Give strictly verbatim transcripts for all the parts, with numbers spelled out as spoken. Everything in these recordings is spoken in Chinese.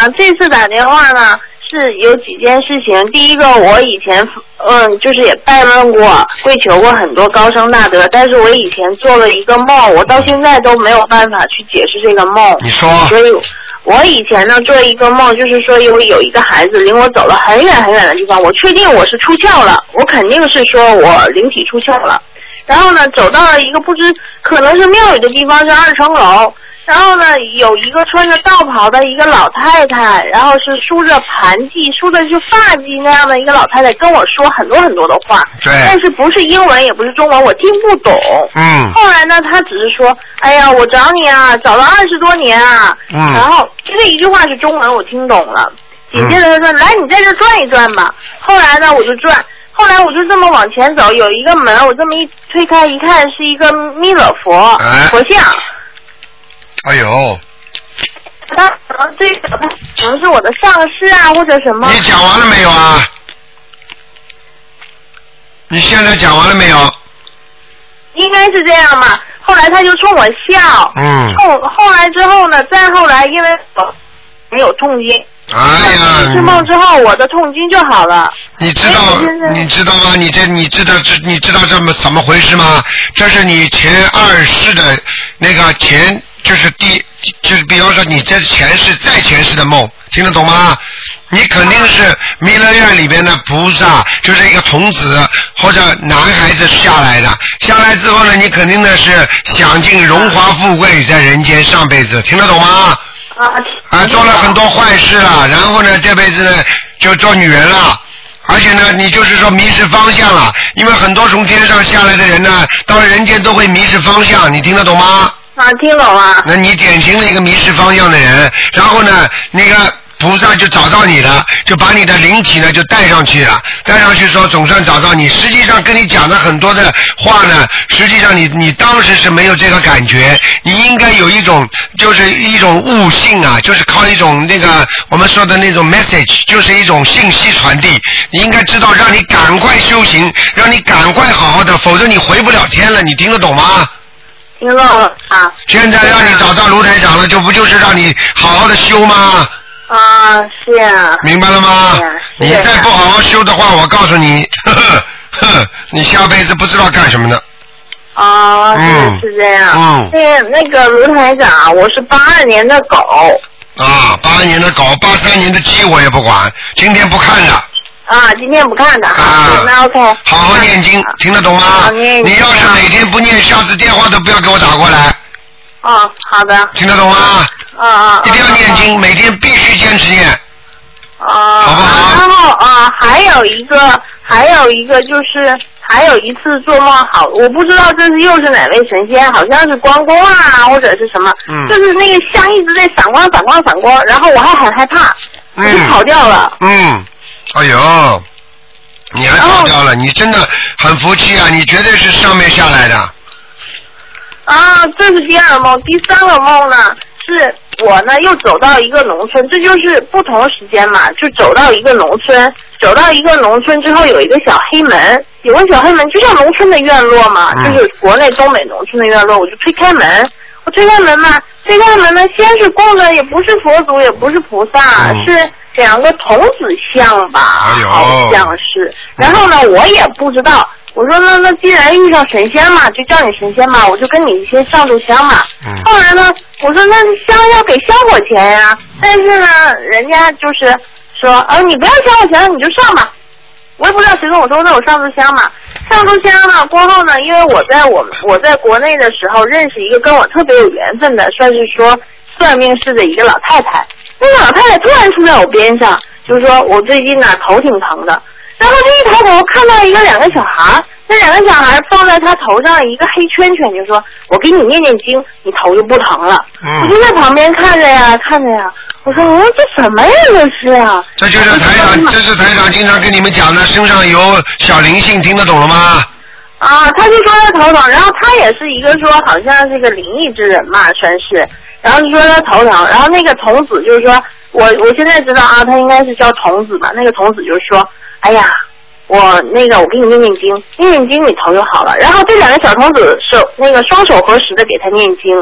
呢，这次打电话呢是有几件事情。第一个，我以前嗯就是也拜问过、跪求过很多高僧大德，但是我以前做了一个梦，我到现在都没有办法去解释这个梦。 你说。 所以我以前呢做一个梦，就是说有有一个孩子领我走了很远很远的地方，我确定我是出窍了，我肯定是说我灵体出窍了。然后呢，走到了一个不知可能是庙宇的地方，是二层楼。然后呢，有一个穿着道袍的一个老太太，然后是梳着盘髻，梳的是发髻那样的一个老太太，跟我说很多很多的话， 对， 但是不是英文也不是中文，我听不懂。 嗯。 后来呢，她只是说，哎呀，我找你啊，找了二十多年啊。 嗯。 然后这一句话是中文，我听懂了。紧接着她说，嗯、来，你在这转一转吧。后来呢，我就转。后来我就这么往前走，有一个门，我这么一推开一看，是一个弥勒佛、哎、佛像。 哎呦， 他可能这个可能是我的上司啊，或者什么。 你讲完了没有啊？你现在讲完了没有？ 应该是这样嘛。后来他就冲我笑。 嗯。 后后来之后呢，再后来因为我没有痛经。 哎呀！ 吃梦之后，我的痛经就好了。 你知道，你知道吗？你这，你知道这，你知道这么怎么回事吗？这是你前二世的那个前。就是第，就是比方说你这前世再前世的梦，听得懂吗？你肯定是弥勒院里边的菩萨，就是一个童子或者男孩子下来的，下来之后呢，你肯定的是享尽荣华富贵在人间上辈子，听得懂吗？ 啊。 啊，做了很多坏事了，然后呢，这辈子呢就做女人了。而且呢，你就是说迷失方向了，因为很多从天上下来的人呢，到了人间都会迷失方向，你听得懂吗？ 啊，听懂了。 那你典型的一个迷失方向的人，然后呢，那个菩萨就找到你了，就把你的灵体呢就带上去了，带上去说总算找到你。实际上跟你讲的很多的话呢，实际上你你当时是没有这个感觉，你应该有一种就是一种悟性啊，就是靠一种那个我们说的那种 message， 就是一种信息传递。你应该知道，让你赶快修行，让你赶快好好的，否则你回不了天了。你听得懂吗？ 听懂了啊！ 现在让你找到卢台长了，就不就是让你好好的修吗？ 啊，是呀。 明白了吗？ 是呀。 你再不好好修的话，我告诉你，呵呵呵，你下辈子不知道干什么的。 啊，嗯，是这样。 嗯。 那那个卢台长，我是八二年的狗。 啊，八二年的狗，八三年的鸡我也不管，今天不看的。 啊，今天不看的啊，那 OK。 好好念经，听得懂吗？ 好念经。 你要是每天不念，下次电话都不要给我打过来。 哦，好的。 听得懂吗？ 啊啊。 一定要念经，每天必须坚持念。 啊。 好不好？ 然后啊，还有一个，还有一个就是，还有一次做梦好，我不知道这是又是哪位神仙，好像是关公啊，或者是什么， 嗯， 就是那个香一直在闪光、闪光、闪光，然后我还很害怕，我就跑掉了。 嗯。哎呦，你还跑掉了，你真的很服气啊！你绝对是上面下来的。 啊，这是第二个梦，第三个梦呢，是我呢又走到一个农村，这就是不同时间嘛，就走到一个农村，走到一个农村之后有一个小黑门，有个小黑门，就像农村的院落嘛，嗯、就是国内东北农村的院落，我就推开门，我推开门嘛，推开门呢，先是供的也不是佛祖，也不是菩萨，嗯、是。两个童子像吧， 哎、 好像是。然后呢，我也不知道。我说那那既然遇上神仙嘛，就叫你神仙嘛，我就跟你先上炷香嘛。嗯、后来呢，我说那香要给香火钱呀，但是呢，人家就是说，呃，你不要香火钱，你就上吧。我也不知道谁跟我说，那我上炷香嘛。上炷香了过后呢，因为我在我我在国内的时候认识一个跟我特别有缘分的，算是说算命师的一个老太太。那个老太太突然出在我边上，就说我最近呢头挺疼的，然后这一抬头看到一个两个小孩，那两个小孩放在他头上一个黑圈圈，就说我给你念念经，你头就不疼了。嗯、我就在旁边看着呀看着呀，我说我说这什么呀这是啊？ 这就是台长，这是台长经常跟你们讲的，身上有小灵性，听得懂了吗？ 啊，他就说他头疼，然后他也是一个说好像是个灵异之人嘛，算是。然后就说他头疼，然后那个童子就是说，我我现在知道啊，他应该是叫童子嘛。那个童子就是说，哎呀，我那个我给你念念经，念念经你头就好了。然后这两个小童子手那个双手合十的给他念经，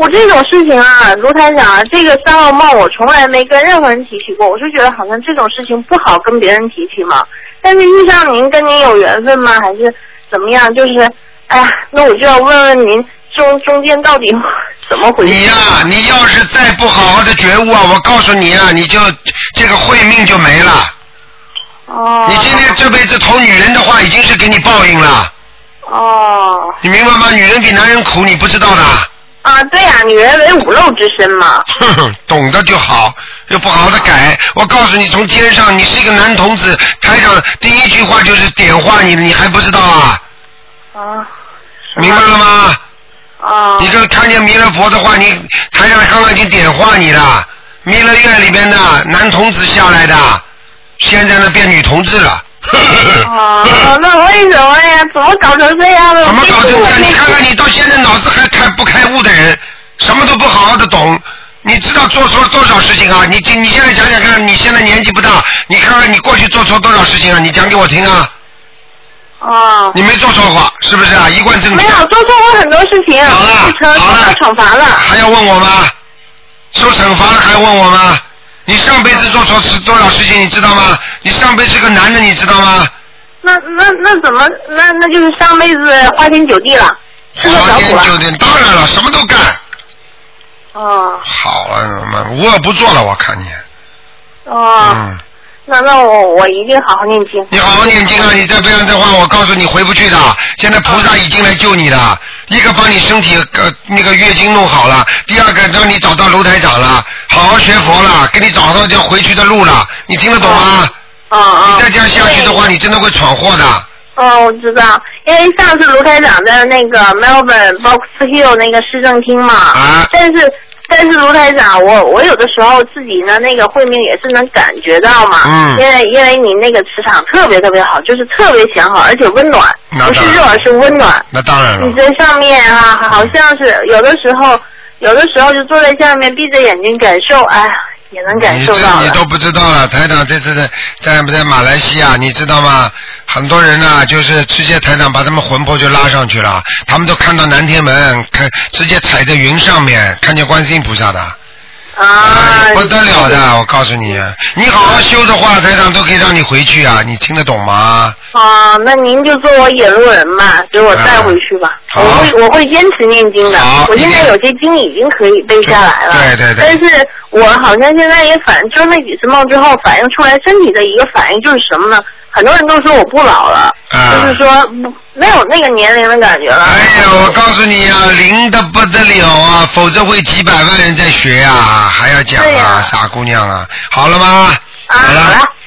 我这种事情啊，卢台长啊，这个三个梦我从来没跟任何人提起过，我是觉得好像这种事情不好跟别人提起嘛。但是遇上您，跟您有缘分吗？还是怎么样？就是，哎呀，那我就要问问您，中中间到底怎么回事？ 你呀、啊，你要是再不好好的觉悟啊，我告诉你啊，你就这个慧命就没了。 哦。 你今天这辈子投女人的话，已经是给你报应了。 哦。 你明白吗？女人比男人苦，你不知道的。 啊，对呀、啊，女人为五漏之身嘛。 哼哼，懂得就好，又不好好的改。我告诉你，从天上，你是一个男童子，台长第一句话就是点化你的，你还不知道啊？ 啊。 明白了吗？ 啊。 你跟看见弥勒佛的话，你台长刚刚已经点化你了。弥勒院里边的男童子下来的，现在呢变女同志了。 哦，那为什么呀？怎么搞成这样了？ 怎么搞成这样？你看看你到现在脑子还开不开悟的人，什么都不好好的懂，你知道做错多少事情啊？你你现在讲讲看，你现在年纪不大，你看看你过去做错多少事情啊？你讲给我听啊！ 哦。 你没做错过，是不是啊？一贯正没有做错过很多事情， 好了，好了， 受惩罚了。 还要问我吗？受惩罚了还要问我吗？你上辈子做错是多少事情，你知道吗？你上辈子是个男的，你知道吗？ 那那那怎么？那那就是上辈子花天酒地了，吃了花小苦了。 天酒地，当然了，什么都干。 哦。 好了，妈，无恶不作了，我看你。 哦。 嗯。 那那我我一定好好念经。 你好好念经啊！你再不然的话，我告诉你回不去的。现在菩萨已经来救你了，一个帮你身体呃那个月经弄好了，第二个让你找到楼台长了，好好学佛了，给你找到要回去的路了，你听得懂吗？ 啊啊！ 你再这样下去的话，你真的会闯祸的。 哦，我知道，因为上次卢台长在那个 Melbourne Box Hill 那个市政厅嘛， 啊， 但是但是卢台长，我我有的时候自己呢那个慧命也是能感觉到嘛， 嗯， 因为因为你那个磁场特别特别好，就是特别祥和，而且温暖，不是热，是温暖。 那当然了。 你在上面哈、啊，好像是有的时候，有的时候就坐在下面闭着眼睛感受，哎呀。也能感受到了。 你这你都不知道了，台长这次在在在马来西亚，你知道吗？很多人呢、啊，就是直接台长把他们魂魄就拉上去了，他们都看到南天门，看直接踩在云上面，看见观世音菩萨的。 啊、 哎，不得了的！我告诉你，你好好修的话，台长都可以让你回去啊，你听得懂吗？ 啊，那您就做我引路人吧，给我带回去吧。 好， 我会我会坚持念经的。我现在有些经已经可以背下来了。 对对对。 但是我好像现在也反，就那几次梦之后反映出来身体的一个反应就是什么呢？很多人都说我不老了， 啊、 就是说没有那个年龄的感觉了。 哎呀，我告诉你啊，灵的不得了啊，否则会几百万人在学啊，还要讲啊，傻姑娘啊，好了吗？ 啊，好了。